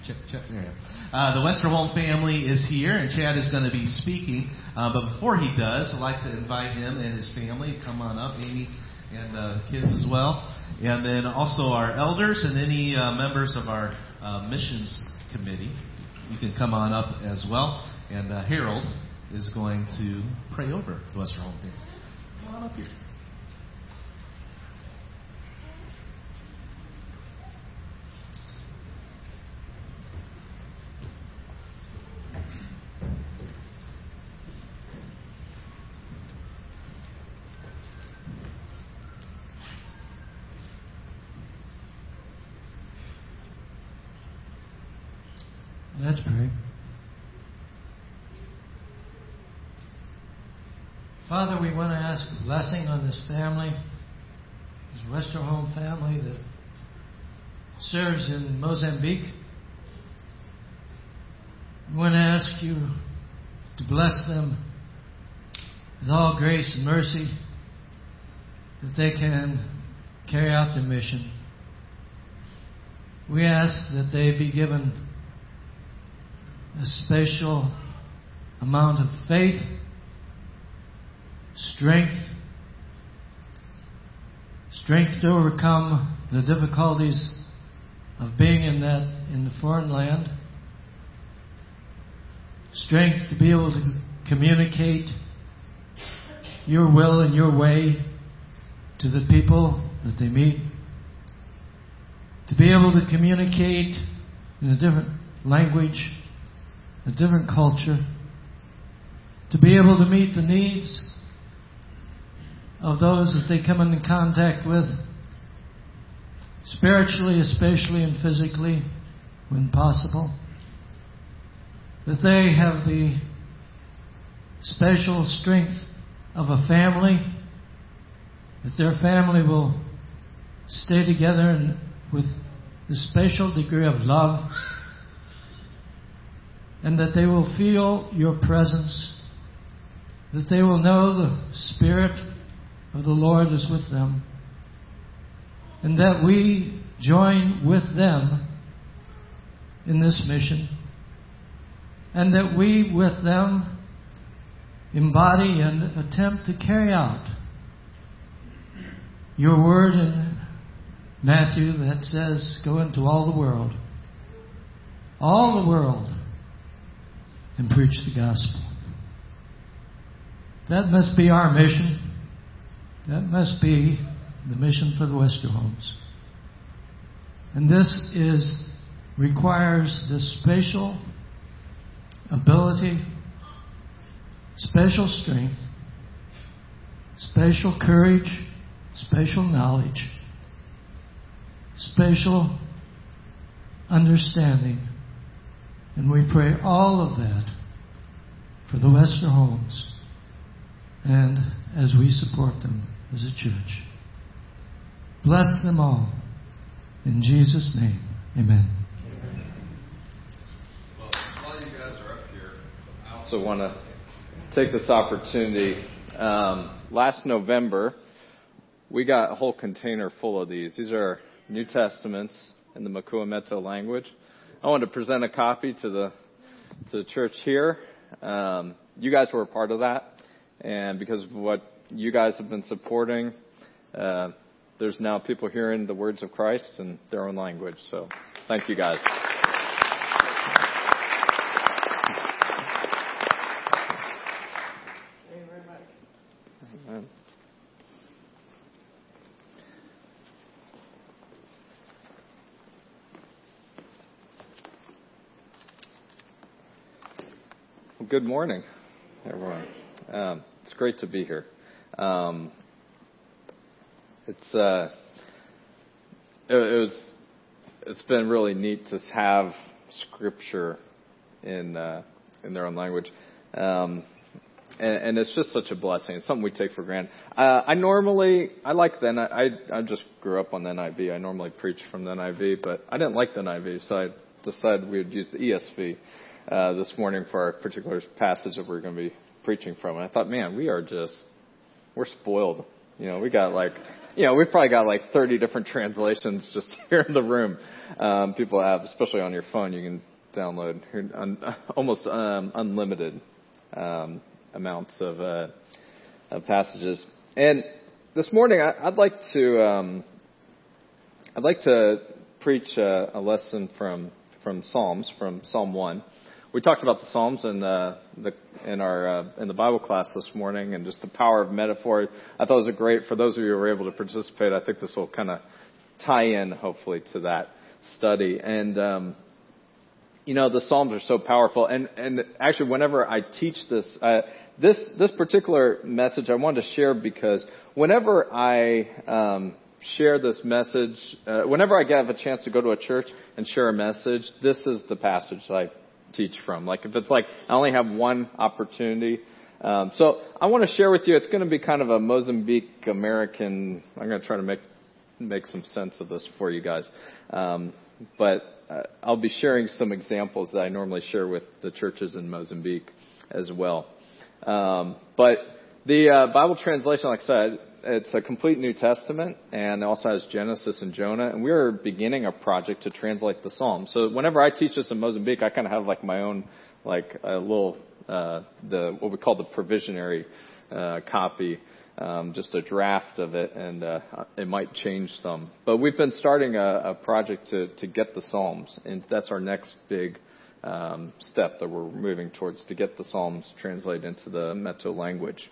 Check. There. The Westerholm family is here, and Chad is going to be speaking. But before he does, I'd like to invite him and his family. Come on up, Amy and kids as well. And then also our elders and any members of our missions committee. You can come on up as well. And Harold is going to pray over the Westerholm family. Come on up here. Let's pray. Father, we want to ask a blessing on this family, this Westerholm family that serves in Mozambique. We want to ask you to bless them with all grace and mercy that they can carry out their mission. We ask that they be given a special amount of faith, strength to overcome the difficulties of being in the foreign land, strength to be able to communicate your will and your way to the people that they meet, to be able to communicate in a different language, a different culture, to be able to meet the needs of those that they come into contact with, spiritually especially and physically when possible, that they have the special strength of a family, that their family will stay together and with the special degree of love, and that they will feel your presence, that they will know the Spirit of the Lord is with them, and that we join with them in this mission, and that we with them embody and attempt to carry out your word in Matthew that says, go into all the world, and preach the gospel. That must be our mission. That must be the mission for the Westerholms. And this requires this special ability, special strength, special courage, special knowledge, special understanding. And we pray all of that for the Westerholms and as we support them as a church. Bless them all. In Jesus' name, amen. Well, while you guys are up here, I also want to take this opportunity. Last November, we got a whole container full of these. These are New Testaments in the Makuameto language. I wanted to present a copy to the church here. You guys were a part of that, and because of what you guys have been supporting, there's now people hearing the words of Christ in their own language. So thank you guys. Thank you very much. Amen. Well, good morning, everyone. It's great to be here. It's been really neat to have scripture in their own language, and it's just such a blessing. It's something we take for granted. I just grew up on the NIV. I normally preach from the NIV, but I didn't like the NIV, so I decided we would use the ESV this morning for our particular passage that we're going to be preaching from. And I thought, man, we're spoiled. You know, we got like we've probably got like 30 different translations just here in the room. People have, especially on your phone, you can download almost unlimited amounts of passages. And this morning, I'd like to preach a lesson from Psalms, from Psalm 1. We talked about the Psalms in the Bible class this morning, and just the power of metaphor. I thought it was great for those of you who were able to participate. I think this will kind of tie in, hopefully, to that study. And the Psalms are so powerful. And actually, whenever I teach this particular message, I wanted to share because whenever I share this message, whenever I have a chance to go to a church and share a message, this is the passage I teach from. Like if it's like I only have one opportunity. So I want to share with you, it's going to be kind of a Mozambique American, I'm going to try to make some sense of this for you guys. But I'll be sharing some examples that I normally share with the churches in Mozambique as well. But the Bible translation, like I said, it's a complete New Testament, and it also has Genesis and Jonah, and we're beginning a project to translate the Psalms. So whenever I teach this in Mozambique, I kind of have like my own, like a little, what we call the provisionary copy, just a draft of it, and it might change some. But we've been starting a project to get the Psalms, and that's our next big step that we're moving towards, to get the Psalms translated into the Meto language.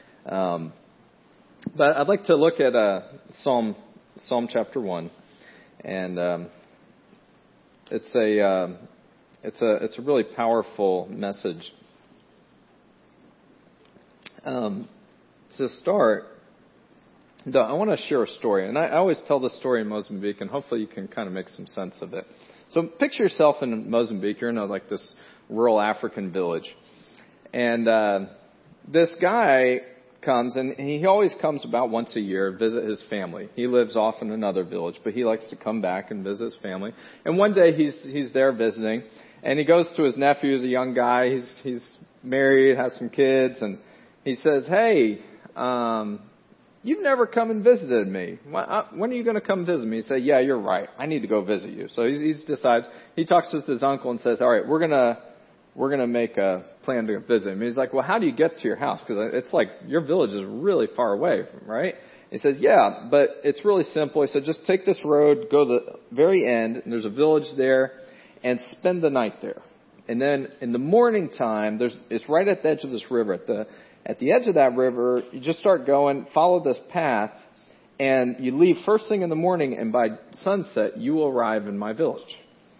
But I'd like to look at Psalm chapter 1, and it's a really powerful message. To start, I want to share a story, and I always tell this story in Mozambique, and hopefully you can kind of make some sense of it. So picture yourself in Mozambique. You're in like this rural African village, and this guy comes, and he always comes about once a year, visit his family. He lives off in another village, but he likes to come back and visit his family. And one day he's there visiting, and he goes to his nephew, who's a young guy. He's married, has some kids, and he says, "Hey, you've never come and visited me. When are you going to come visit me?" He said, "Yeah, you're right. I need to go visit you." So he decides, he talks with his uncle and says, "All right, we're going to make a plan to visit him." He's like, "Well, how do you get to your house? Because it's like your village is really far away, right?" He says, "Yeah, but it's really simple." He said, "Just take this road, go to the very end, and there's a village there, and spend the night there. And then in the morning time, it's right at the edge of this river. At the edge of that river, you just start going, follow this path, and you leave first thing in the morning, and by sunset, you will arrive in my village."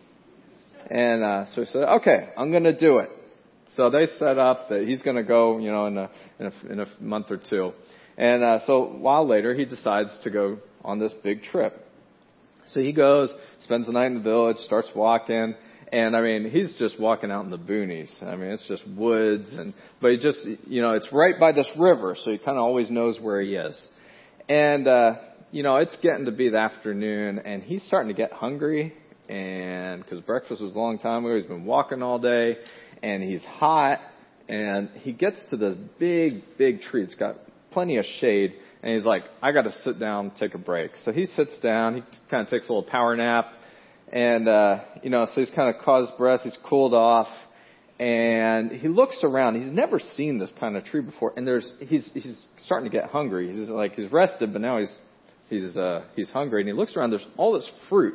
And so he said, "Okay, I'm going to do it." So they set up that he's going to go, in a month or two. And so a while later, he decides to go on this big trip. So he goes, spends the night in the village, starts walking. And I mean, he's just walking out in the boonies. I mean, it's just woods, but he just, it's right by this river, so he kind of always knows where he is. And, it's getting to be the afternoon, and he's starting to get hungry, and because breakfast was a long time ago, he's been walking all day, and he's hot, and he gets to this big, big tree. It's got plenty of shade, and he's like, "I got to sit down, take a break." So he sits down, he kind of takes a little power nap. And, so he's kind of caught his breath, he's cooled off, and he looks around. He's never seen this kind of tree before, and he's starting to get hungry. He's rested, but now he's hungry, and he looks around, there's all this fruit.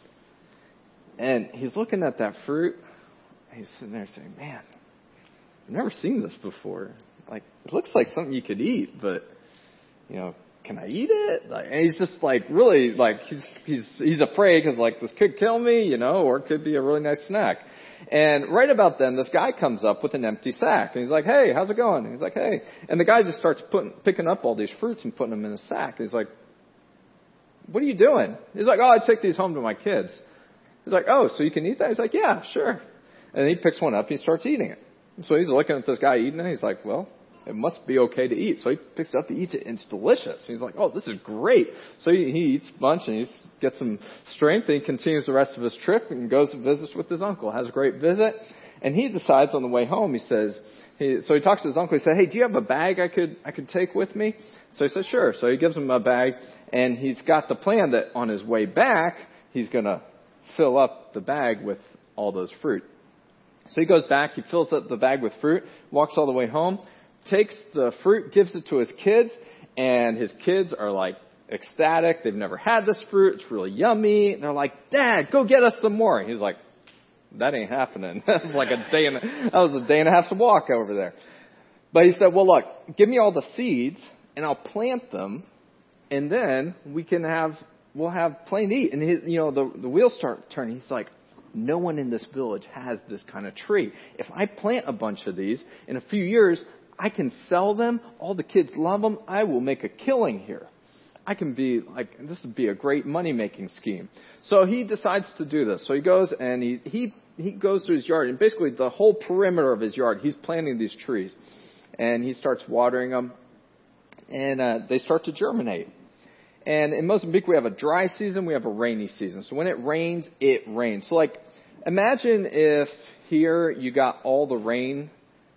And he's looking at that fruit, and he's sitting there saying, "Man, I've never seen this before. Like, it looks like something you could eat, but, can I eat it?" And he's just really he's afraid because this could kill me, or it could be a really nice snack. And right about then, this guy comes up with an empty sack, and he's like, "Hey, how's it going?" And he's like, "Hey," and the guy just starts picking up all these fruits and putting them in a sack. And he's like, "What are you doing?" He's like, "Oh, I take these home to my kids." He's like, "Oh, so you can eat that?" He's like, "Yeah, sure." And he picks one up, and he starts eating it. So he's looking at this guy eating it, and he's like, "Well, it must be okay to eat. So he picks it up, he eats it, and it's delicious. He's like, oh, this is great. So he eats a bunch, and he gets some strength, and he continues the rest of his trip and goes and visits with his uncle, has a great visit. And he decides on the way home, so he talks to his uncle. He said, hey, do you have a bag I could take with me? So he says, sure. So he gives him a bag, and he's got the plan that on his way back, he's going to fill up the bag with all those fruit. So he goes back, he fills up the bag with fruit, walks all the way home, takes the fruit, gives it to his kids, and his kids are like ecstatic. They've never had this fruit. It's really yummy. They're like, Dad, go get us some more. He's like, that ain't happening. That was a day and a half's walk over there. But he said, well, look, give me all the seeds and I'll plant them, and then we'll have plenty to eat. And the wheels start turning. He's like, no one in this village has this kind of tree. If I plant a bunch of these, in a few years, I can sell them. All the kids love them. I will make a killing here. This would be a great money-making scheme. So he decides to do this. So he goes and he goes to his yard, and basically the whole perimeter of his yard, he's planting these trees. And he starts watering them, and they start to germinate. And in Mozambique, we have a dry season, we have a rainy season. So when it rains, it rains. So imagine if here you got all the rain,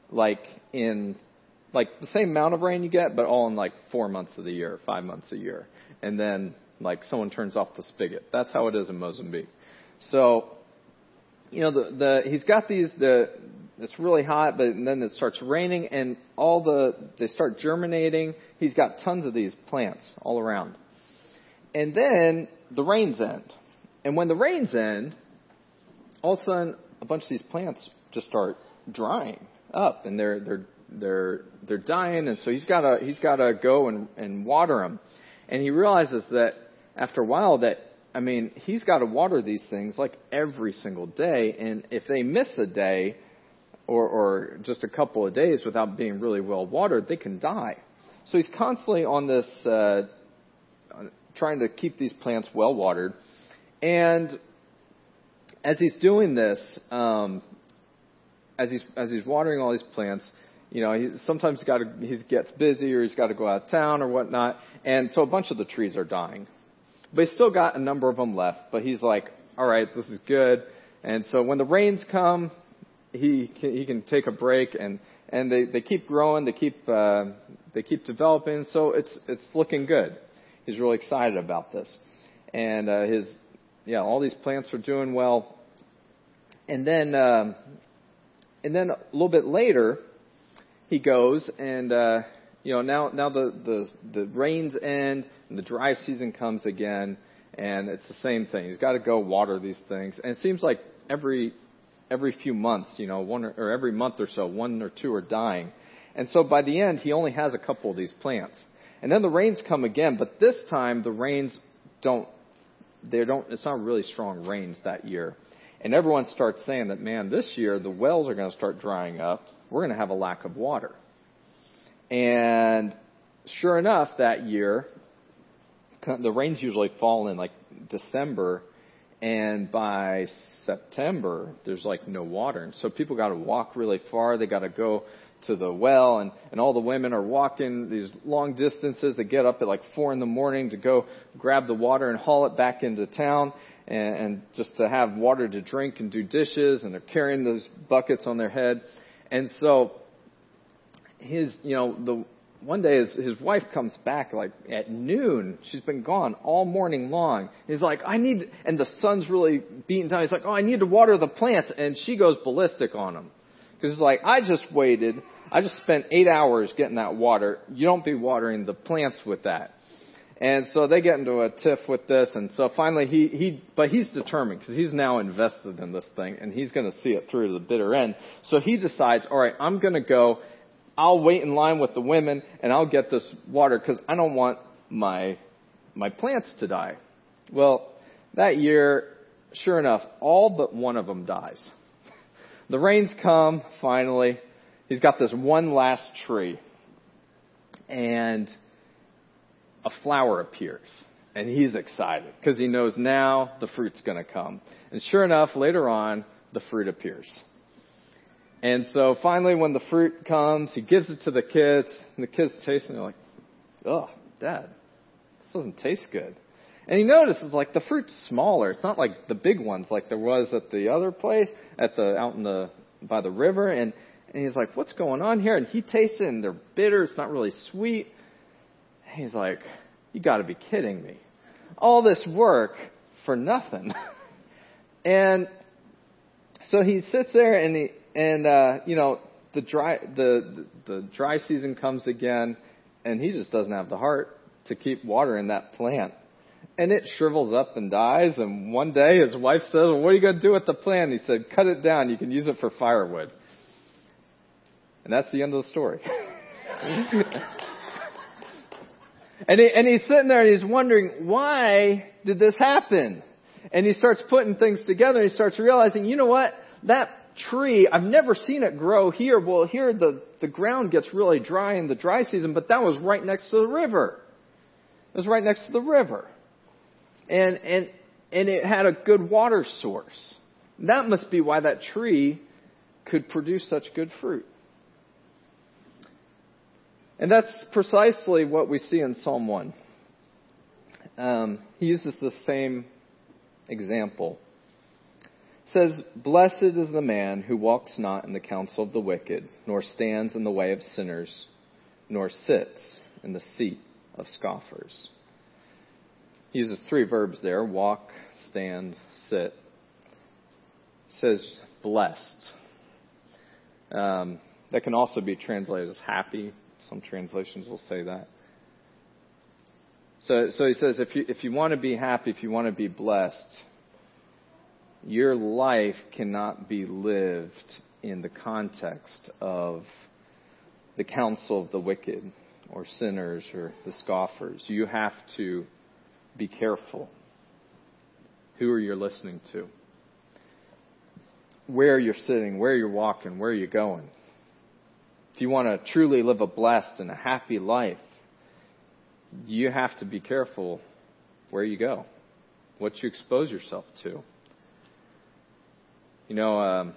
the same amount of rain you get, but all in 4 months of the year, 5 months a year. And then someone turns off the spigot. That's how it is in Mozambique. So, he's got it's really hot, but then it starts raining and they start germinating. He's got tons of these plants all around. And then the rains end. And when the rains end, all of a sudden a bunch of these plants just start drying up, and they're dying, and so he's got to go and water them. And he realizes that after a while he's got to water these things every single day, and if they miss a day or just a couple of days without being really well watered, they can die. So he's constantly on this trying to keep these plants well watered. And as he's doing this, as he's watering all these plants, sometimes he gets busy, or he's got to go out of town or whatnot, and so a bunch of the trees are dying. But he's still got a number of them left. But he's like, all right, this is good. And so when the rains come, he can take a break, and they keep growing, they keep developing. So it's looking good. He's really excited about this, and all these plants are doing well. And then a little bit later, he goes and now the rains end and the dry season comes again, and it's the same thing. He's got to go water these things, and it seems like every few months, or every month or so, one or two are dying, and so by the end he only has a couple of these plants. And then the rains come again, but this time the rains it's not really strong rains that year. And everyone starts saying that, man, this year the wells are going to start drying up. We're going to have a lack of water. And sure enough, that year, the rains usually fall in December, and by September, there's no water. And so people got to walk really far. They got to go to the well, and all the women are walking these long distances. They get up at 4 a.m. to go grab the water and haul it back into town, and just to have water to drink and do dishes, and they're carrying those buckets on their head. And so one day his wife comes back at noon. She's been gone all morning long. He's like, and the sun's really beating down. He's like, I need to water the plants. And she goes ballistic on him. Because it's I just spent 8 hours getting that water. You don't be watering the plants with that. And so they get into a tiff with this. And so finally but he's determined, because he's now invested in this thing, and he's going to see it through to the bitter end. So he decides, all right, I'm going to go. I'll wait in line with the women, and I'll get this water, because I don't want my plants to die. Well, that year, sure enough, all but one of them dies. The rains come, finally. He's got this one last tree. And a flower appears. And he's excited, because he knows now the fruit's going to come. And sure enough, later on, the fruit appears. And so finally when the fruit comes, he gives it to the kids, and the kids taste it, and they're like, "Oh, Dad, this doesn't taste good." And he notices, like, the fruit's smaller. It's not like the big ones like there was at the other place, by the river. And he's like, "What's going on here?" And he tastes it, and they're bitter. It's not really sweet. And he's like, "You got to be kidding me. All this work for nothing." And so he sits there, and the dry season comes again, and he just doesn't have the heart to keep watering that plant. And it shrivels up and dies. And one day his wife says, "Well, what are you going to do with the plant?" He said, "Cut it down. You can use it for firewood." And that's the end of the story. And he's sitting there and he's wondering, why did this happen? And he starts putting things together, and he starts realizing, you know what? That tree, I've never seen it grow here. Well, here the ground gets really dry in the dry season, but that was right next to the river. It was right next to the river. And it had a good water source. That must be why that tree could produce such good fruit. And that's precisely what we see in Psalm 1. He uses the same example. It says, "Blessed is the man who walks not in the counsel of the wicked, nor stands in the way of sinners, nor sits in the seat of scoffers." He uses 3 verbs there: walk, stand, sit. It says blessed. That can also be translated as happy. Some translations will say that. So he says, if you want to be happy, if you want to be blessed, your life cannot be lived in the context of the counsel of the wicked or sinners or the scoffers. You have to be careful. Who are you listening to? Where you're sitting, where you're walking, where you're going. If you want to truly live a blessed and a happy life, you have to be careful where you go, what you expose yourself to. You know,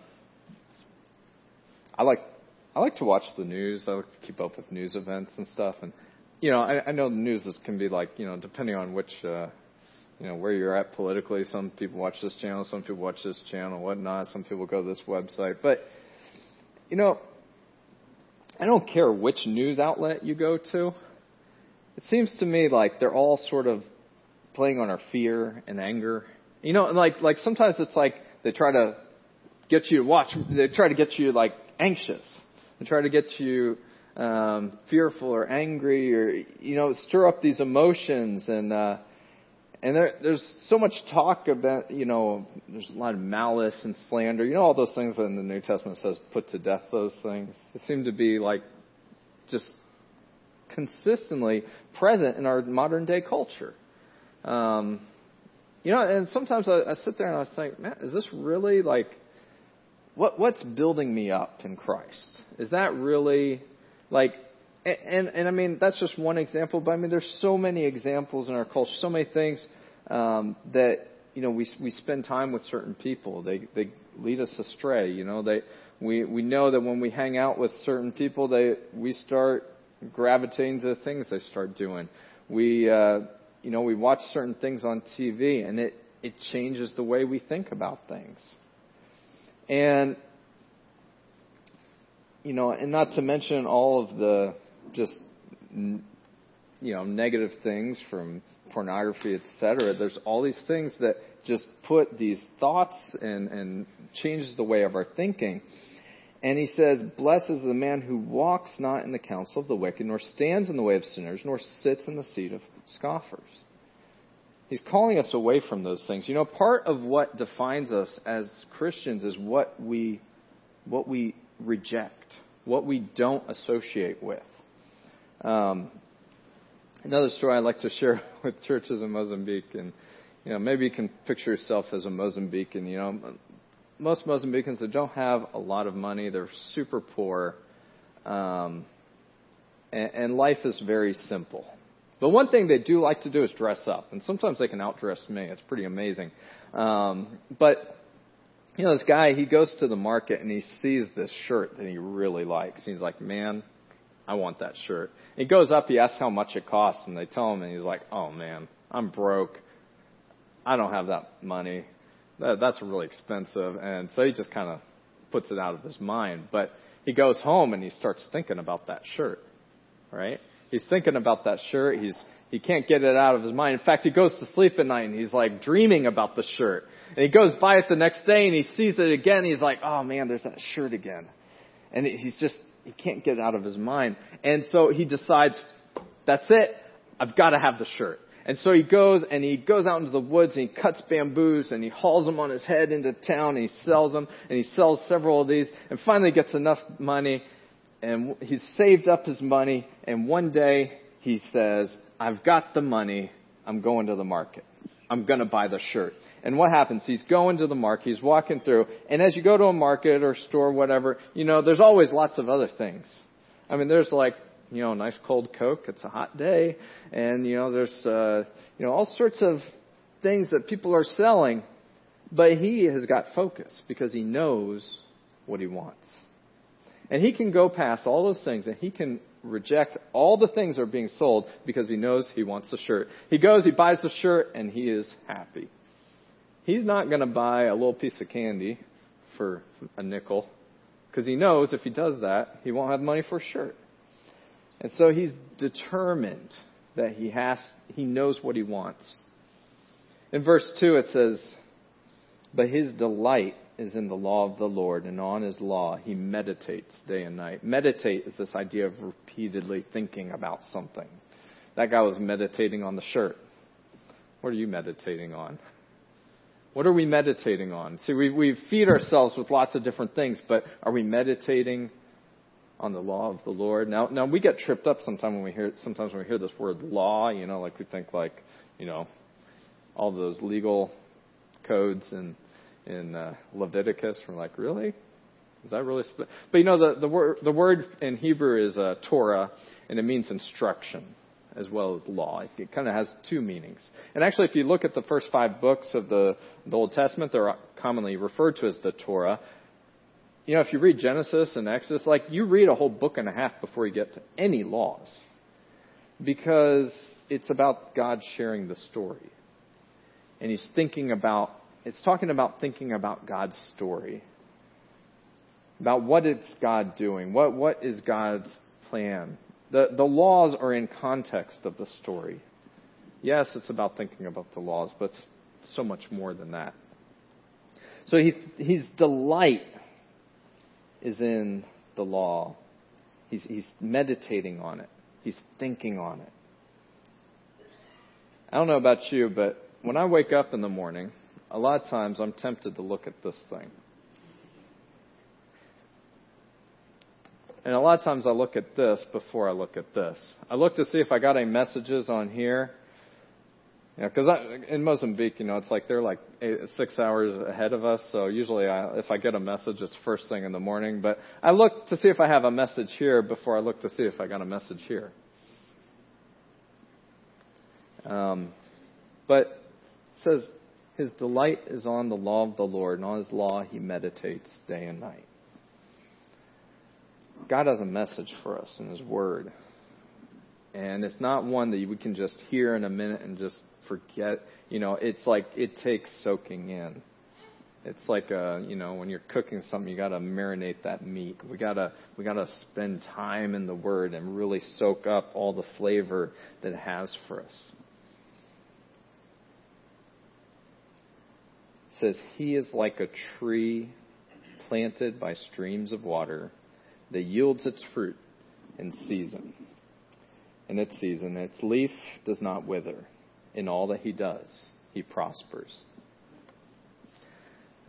I like to watch the news. I like to keep up with news events and stuff. And you know, I know the news can be like, you know, depending on which, where you're at politically. Some people watch this channel, some people watch this channel, whatnot. Some people go to this website. But you know, I don't care which news outlet you go to. It seems to me like they're all sort of playing on our fear and anger. You know, like sometimes it's like they try to get you to watch. They try to get you like anxious. They try to get you fearful or angry, or stir up these emotions. And there's so much talk about, there's a lot of malice and slander. You know, all those things that in the New Testament says, put to death those things. They seem to be like just consistently present in our modern day culture. And sometimes I sit there and I think, man, is this really like, what's building me up in Christ? Is that really like, and I mean, that's just one example, but I mean, there's so many examples in our culture, so many things, that, we spend time with certain people. They lead us astray. We know that when we hang out with certain people, we start gravitating to the things they start doing. We watch certain things on TV, and it changes the way we think about things. And, and not to mention all of the just, negative things from pornography, etc. There's all these things that just put these thoughts and changes the way of our thinking. And he says, blessed is the man who walks not in the counsel of the wicked, nor stands in the way of sinners, nor sits in the seat of scoffers. He's calling us away from those things. Part of what defines us as Christians is what we reject, what we don't associate with. Another story I like to share with churches in Mozambique, and maybe you can picture yourself as a Mozambican. Most Mozambicans, they don't have a lot of money. They're super poor. And life is very simple. But one thing they do like to do is dress up. And sometimes they can outdress me. It's pretty amazing. But This guy, he goes to the market and he sees this shirt that he really likes. He's like, man, I want that shirt. He goes up, he asks how much it costs, and they tell him, and he's like, oh man, I'm broke. I don't have that money. That's really expensive. And so he just kind of puts it out of his mind. But he goes home and he starts thinking about that shirt, right? He's thinking about that shirt. He can't get it out of his mind. In fact, he goes to sleep at night and he's like dreaming about the shirt. And he goes by it the next day and he sees it again. He's like, oh man, there's that shirt again. And he can't get it out of his mind. And so he decides, that's it. I've got to have the shirt. And so he goes out into the woods and he cuts bamboos and he hauls them on his head into town and he sells them, and he sells several of these and finally gets enough money, and he's saved up his money, and one day he says, I've got the money. I'm going to the market. I'm going to buy the shirt. And what happens? He's going to the market. He's walking through. And as you go to a market or store, whatever, there's always lots of other things. I mean, there's like, a nice cold Coke. It's a hot day. And, there's, all sorts of things that people are selling. But he has got focus because he knows what he wants. And he can go past all those things and he can reject all the things that are being sold because he knows he wants the shirt. He goes, he buys the shirt, and he is happy. He's not going to buy a little piece of candy for a nickel because he knows if he does that, he won't have money for a shirt. And so he's determined that he knows what he wants. In verse 2 it says, but his delight is in the law of the Lord, and on his law he meditates day and night. Meditate is this idea of repeatedly thinking about something. That guy was meditating on the shirt. What are you meditating on? What are we meditating on? See, we feed ourselves with lots of different things, but are we meditating on the law of the Lord? Now we get tripped up sometimes when we hear this word law, like we think like, all those legal codes and in Leviticus. We're like, really? Is that really? But the word in Hebrew is Torah, and it means instruction as well as law. It kind of has two meanings. And actually, if you look at the first 5 books of the Old Testament, they're commonly referred to as the Torah. If you read Genesis and Exodus, you read a whole book and a half before you get to any laws, because it's about God sharing the story, and He's It's talking about thinking about God's story, about what is God doing, what is God's plan. The laws are in context of the story. Yes, it's about thinking about the laws, but it's so much more than that. So his delight is in the law. He's meditating on it. He's thinking on it. I don't know about you, but when I wake up in the morning, a lot of times I'm tempted to look at this thing. And a lot of times I look at this before I look at this. I look to see if I got any messages on here. Because in Mozambique, it's like they're like 6 hours ahead of us. So usually if I get a message, it's first thing in the morning. But I look to see if I have a message here before I look to see if I got a message here. But it says, his delight is on the law of the Lord, and on his law he meditates day and night. God has a message for us in his word. And it's not one that we can just hear in a minute and just forget. It's like it takes soaking in. It's like when you're cooking something, you got to marinate that meat. We got to spend time in the word and really soak up all the flavor that it has for us. It says, he is like a tree planted by streams of water that yields its fruit in season. In its season, its leaf does not wither. In all that he does, he prospers. We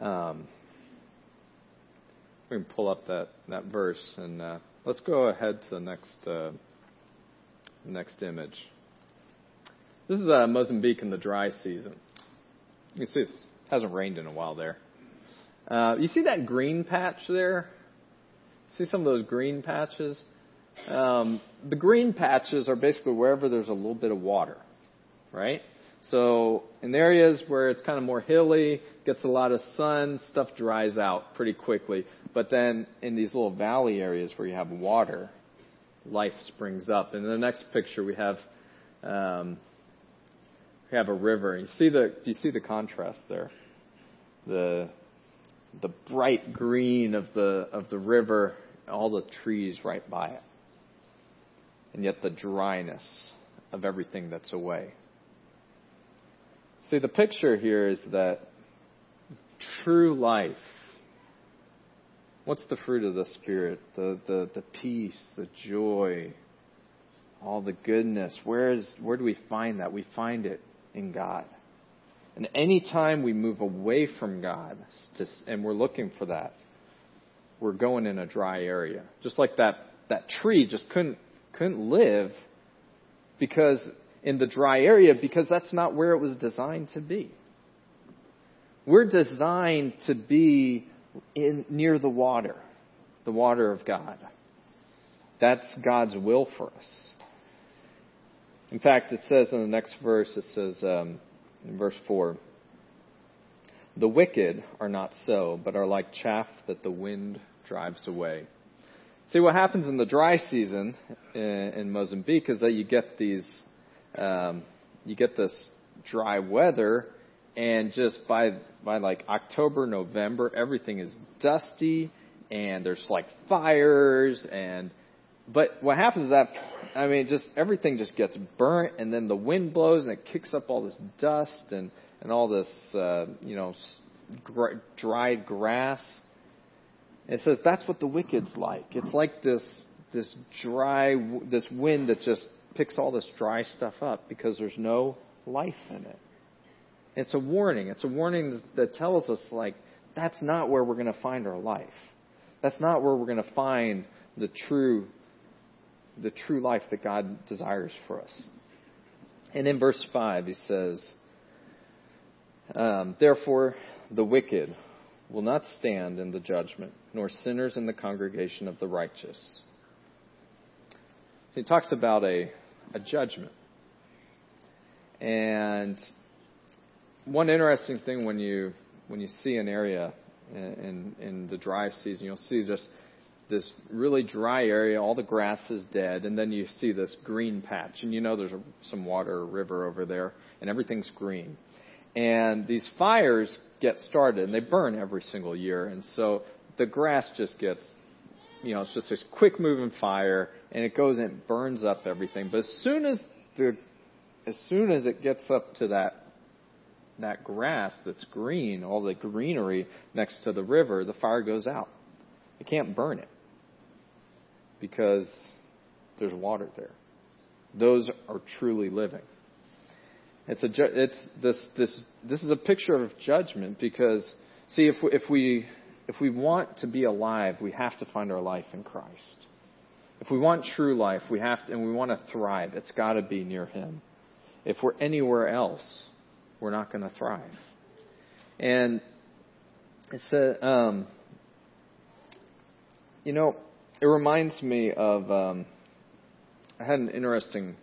can pull up that verse, and let's go ahead to the next image. This is Mozambique in the dry season. You can see it hasn't rained in a while there. You see that green patch there? See some of those green patches? The green patches are basically wherever there's a little bit of water, right? So in areas where it's kind of more hilly, gets a lot of sun, stuff dries out pretty quickly. But then in these little valley areas where you have water, life springs up. And in the next picture we have a river. Do you see the contrast there? The bright green of the river, all the trees right by it. And yet the dryness of everything that's away. See, the picture here is that true life, what's the fruit of the Spirit? The peace, the joy, all the goodness. Where do we find that? We find it in God. And any time we move away from God, and we're looking for that, we're going in a dry area. Just like that tree just couldn't live in the dry area because that's not where it was designed to be. We're designed to be near the water of God. That's God's will for us. In fact, it says in the next verse, in verse 4, the wicked are not so, but are like chaff that the wind drives away. See, what happens in the dry season in Mozambique is that you get this dry weather, and just by like October, November, everything is dusty, and there's like fires, but what happens is just everything just gets burnt, and then the wind blows, and it kicks up all this dust and all this, dried grass. It says that's what the wicked's like. It's like this wind that just picks all this dry stuff up because there's no life in it. It's a warning. It's a warning that tells us, like, that's not where we're going to find our life. That's not where we're going to find the true life that God desires for us. And in verse 5, he says, therefore the wicked will not stand in the judgment, nor sinners in the congregation of the righteous. He talks about a judgment. And one interesting thing when you see an area in the dry season, you'll see just this really dry area, all the grass is dead, and then you see this green patch, and there's some water or river over there, and everything's green. And these fires get started, and they burn every single year, and so the grass just gets, it's just this quick moving fire, and it goes and it burns up everything. But as soon as it gets up to that grass that's green, all the greenery next to the river, the fire goes out. It can't burn it because there's water there. Those are truly living. This is a picture of judgment because, see, if we want to be alive, we have to find our life in Christ. If we want true life, we want to thrive. It's got to be near Him. If we're anywhere else, we're not going to thrive. And it said, it reminds me of, I had an interesting,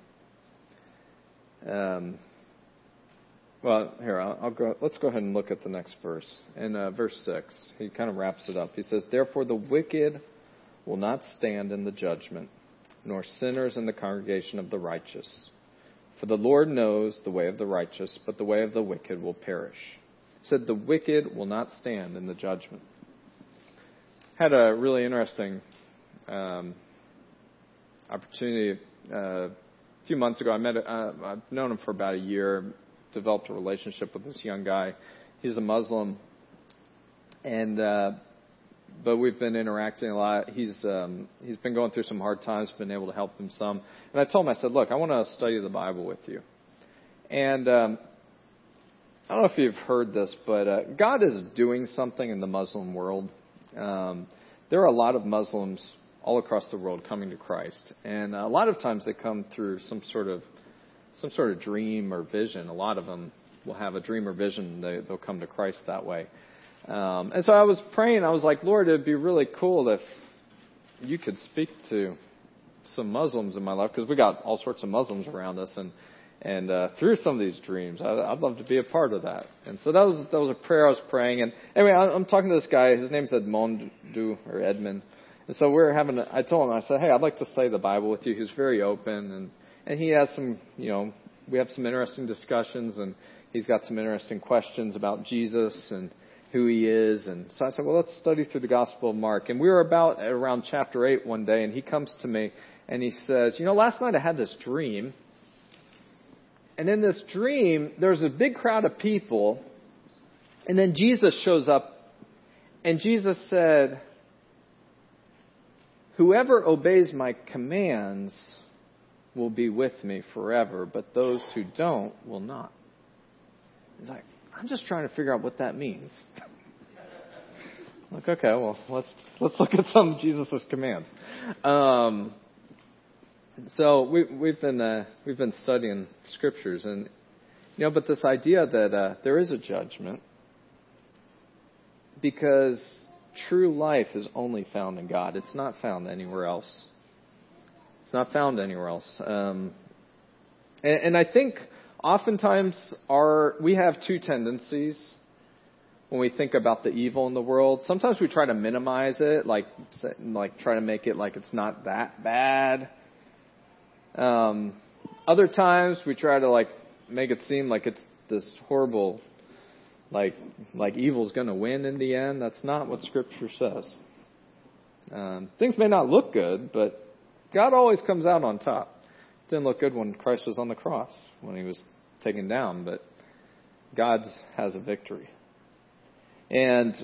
let's go ahead and look at the next verse. In verse 6, he kind of wraps it up. He says, therefore the wicked will not stand in the judgment, nor sinners in the congregation of the righteous. For the Lord knows the way of the righteous, but the way of the wicked will perish. He said the wicked will not stand in the judgment. Had a really interesting opportunity a few months ago. I've known him for about a year, developed a relationship with this young guy. He's a Muslim, but we've been interacting a lot. He's been going through some hard times, been able to help him some. And I told him, I said, look, I want to study the Bible with you. And I don't know if you've heard this, but God is doing something in the Muslim world. There are a lot of Muslims all across the world coming to Christ, and a lot of times they come through some sort of dream or vision. A lot of them will have a dream or vision. They'll come to Christ that way. And so I was praying. I was like, Lord, it'd be really cool if you could speak to some Muslims in my life, because we got all sorts of Muslims around us, and through some of these dreams. I'd love to be a part of that. And so that was a prayer I was praying. And anyway, I'm talking to this guy. His name's Edmond. And so I told him, I said, hey, I'd like to study the Bible with you. He was very open, and he has some, we have some interesting discussions, and he's got some interesting questions about Jesus and who he is. And so I said, well, let's study through the Gospel of Mark. And we were around chapter 8 one day, and he comes to me and he says, last night I had this dream. And in this dream, there's a big crowd of people. And then Jesus shows up, and Jesus said, whoever obeys my commands will be with me forever, but those who don't will not. He's like, I'm just trying to figure out what that means. I'm like, okay, well, let's look at some of Jesus' commands. So we've been studying scriptures, and but this idea that there is a judgment, because true life is only found in God. It's not found anywhere else. It's not found anywhere else. And I think oftentimes we have two tendencies when we think about the evil in the world. Sometimes we try to minimize it, like try to make it like it's not that bad. Other times we try to make it seem like it's this horrible, like evil's going to win in the end. That's not what Scripture says. Things may not look good, but God always comes out on top. Didn't look good when Christ was on the cross, when he was taken down, but God has a victory. And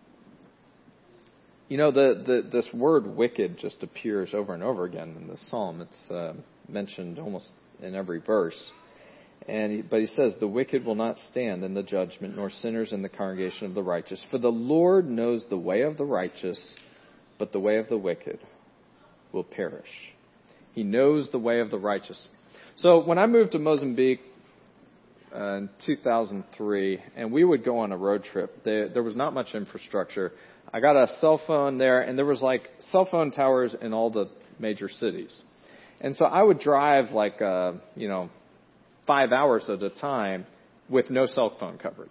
this word wicked just appears over and over again in the psalm. It's mentioned almost in every verse. But he says, the wicked will not stand in the judgment, nor sinners in the congregation of the righteous. For the Lord knows the way of the righteous, but the way of the wicked will perish. He knows the way of the righteous. So when I moved to Mozambique in 2003, and we would go on a road trip, there was not much infrastructure. I got a cell phone there, and there was cell phone towers in all the major cities. And so I would drive 5 hours at a time with no cell phone coverage.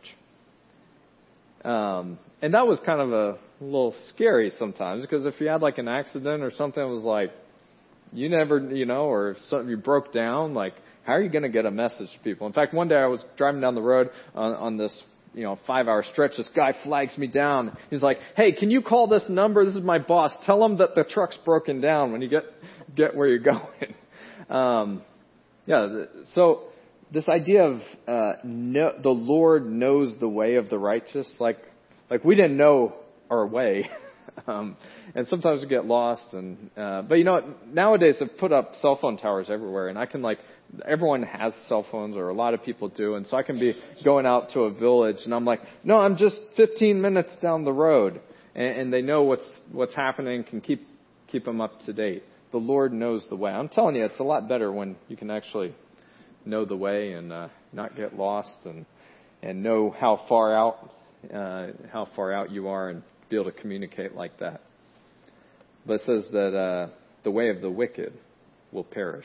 And that was kind of a little scary sometimes, because if you had an accident or something, it was you never, or if something you broke down, how are you going to get a message to people? In fact, one day I was driving down the road on this 5-hour stretch. This guy flags me down. He's like, hey, can you call this number? This is my boss. Tell him that the truck's broken down when you get where you're going. So this idea of the Lord knows the way of the righteous, like we didn't know our way. And sometimes we get lost. But nowadays they've put up cell phone towers everywhere, and I can everyone has cell phones, or a lot of people do, and so I can be going out to a village, and I'm like, no, I'm just 15 minutes down the road, and they know what's happening, can keep them up to date. The Lord knows the way. I'm telling you, it's a lot better when you can actually know the way and not get lost, and know how far out you are, and be able to communicate like that. But it says that the way of the wicked will perish.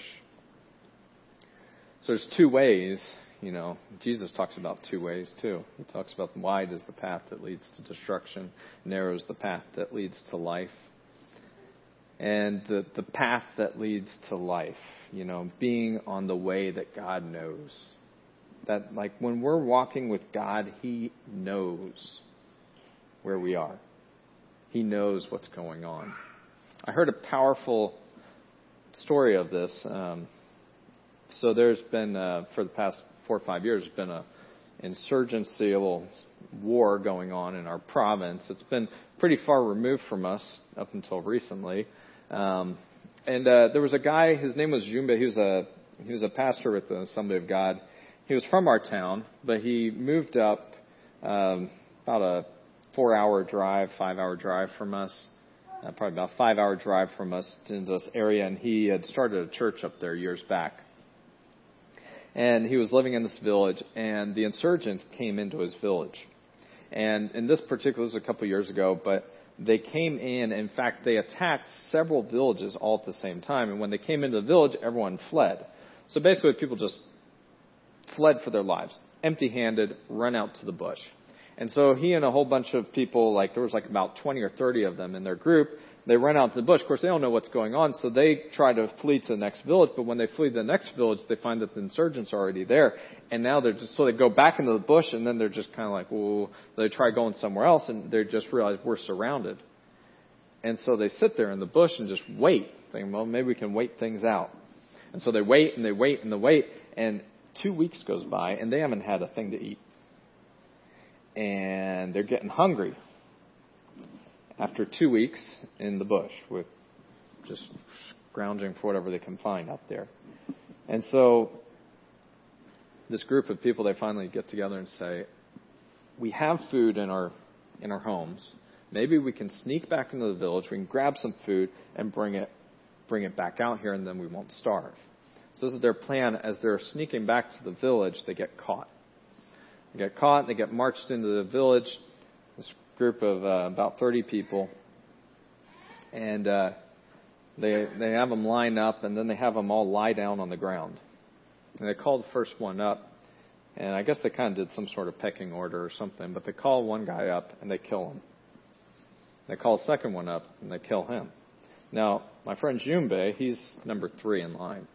So there's two ways. Jesus talks about two ways too. He talks about wide is the path that leads to destruction, narrow is the path that leads to life. And the path that leads to life, being on the way that God knows. That when we're walking with God, He knows where we are. He knows what's going on. I heard a powerful story of this. So there's been, for the past 4 or 5 years, there's been an insurgency, a little war going on in our province. It's been pretty far removed from us up until recently. And there was a guy, his name was Jumbe. He was a pastor with the Assembly of God. He was from our town, but he moved up about a 4-hour drive, 5-hour drive from us, probably about 5-hour drive from us into this area, and he had started a church up there years back. And he was living in this village, and the insurgents came into his village. And in this particular, this was a couple of years ago, but they came in fact, they attacked several villages all at the same time, and when they came into the village, everyone fled. So basically, people just fled for their lives, empty-handed, run out to the bush. And so he and a whole bunch of people, like there was like about 20 or 30 of them in their group, they run out to the bush. Of course, they don't know what's going on, so they try to flee to the next village. But when they flee to the next village, they find that the insurgents are already there. And now so they go back into the bush, and then they're just kind of like, well, they try going somewhere else, and they just realize we're surrounded. And so they sit there in the bush and just wait, thinking, well, maybe we can wait things out. And so they wait, and they wait, and they wait, and 2 weeks goes by, and they haven't had a thing to eat. And they're getting hungry after 2 weeks in the bush with just scrounging for whatever they can find out there. And so this group of people, they finally get together and say, we have food in our homes. Maybe we can sneak back into the village, we can grab some food and bring it back out here, and then we won't starve. So this is their plan. As they're sneaking back to the village, they get caught. They get marched into the village, this group of about 30 people, and they have them line up, and then they have them all lie down on the ground. And they call the first one up, and I guess they kind of did some sort of pecking order or something, but they call one guy up, and they kill him. They call the second one up, and they kill him. Now, my friend Jumbe, he's number 3 in line.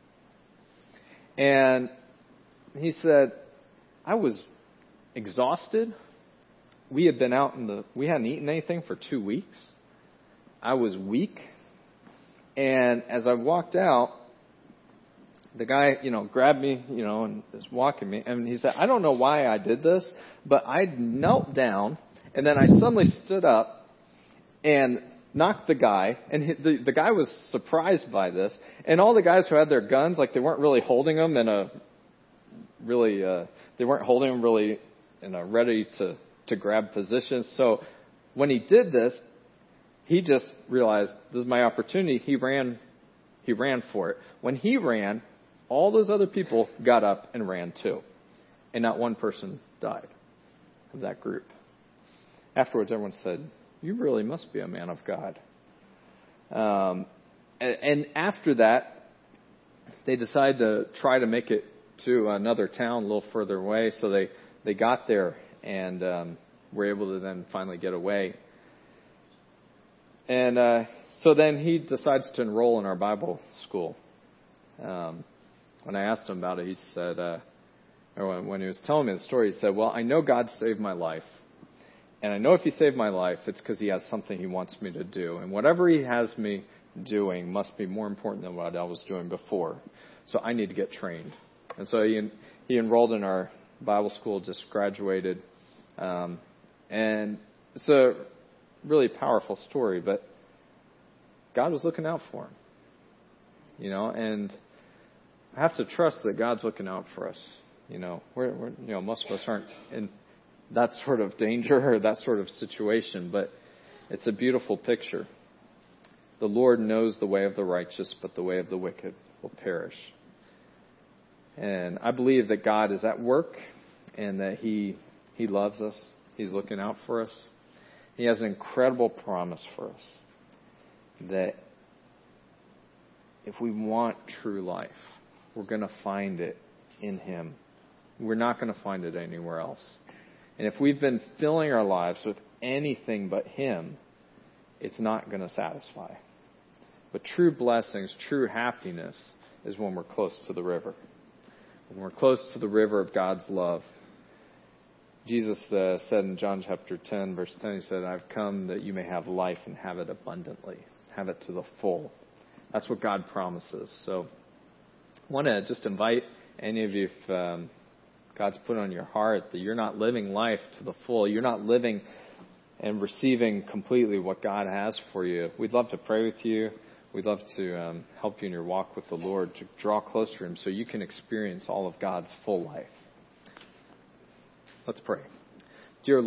And he said, I was exhausted. We had been out we hadn't eaten anything for 2 weeks. I was weak. And as I walked out, the guy, grabbed me, and was walking me. And he said, I don't know why I did this, but I knelt down, and then I suddenly stood up and knocked the guy. And the guy was surprised by this. And all the guys who had their guns, like they weren't really holding them in a really, they weren't holding them really in a ready to grab positions. So when he did this, he just realized this is my opportunity. He ran for it. When he ran, all those other people got up and ran too. And not one person died of that group. Afterwards, everyone said, you really must be a man of God. And after that, they decided to try to make it to another town a little further away. So they got there and were able to then finally get away. And so then he decides to enroll in our Bible school. When I asked him about it, he said, or when he was telling me the story, he said, well, I know God saved my life. And I know if he saved my life, it's because he has something he wants me to do. And whatever he has me doing must be more important than what I was doing before. So I need to get trained. And so he enrolled in our Bible school, just graduated. And it's a really powerful story, but God was looking out for him. And I have to trust that God's looking out for us. We're most of us aren't in that sort of danger or that sort of situation, but it's a beautiful picture. The Lord knows the way of the righteous, but the way of the wicked will perish. And I believe that God is at work and that He loves us. He's looking out for us. He has an incredible promise for us that if we want true life, we're going to find it in Him. We're not going to find it anywhere else. And if we've been filling our lives with anything but Him, it's not going to satisfy. But true blessings, true happiness is when we're close to the river. When we're close to the river of God's love. Jesus said in John chapter 10, verse 10, He said, I've come that you may have life and have it abundantly. Have it to the full. That's what God promises. So I want to just invite any of you, if God's put on your heart that you're not living life to the full, you're not living and receiving completely what God has for you, we'd love to pray with you. We'd love to help you in your walk with the Lord to draw closer to Him so you can experience all of God's full life. Let's pray.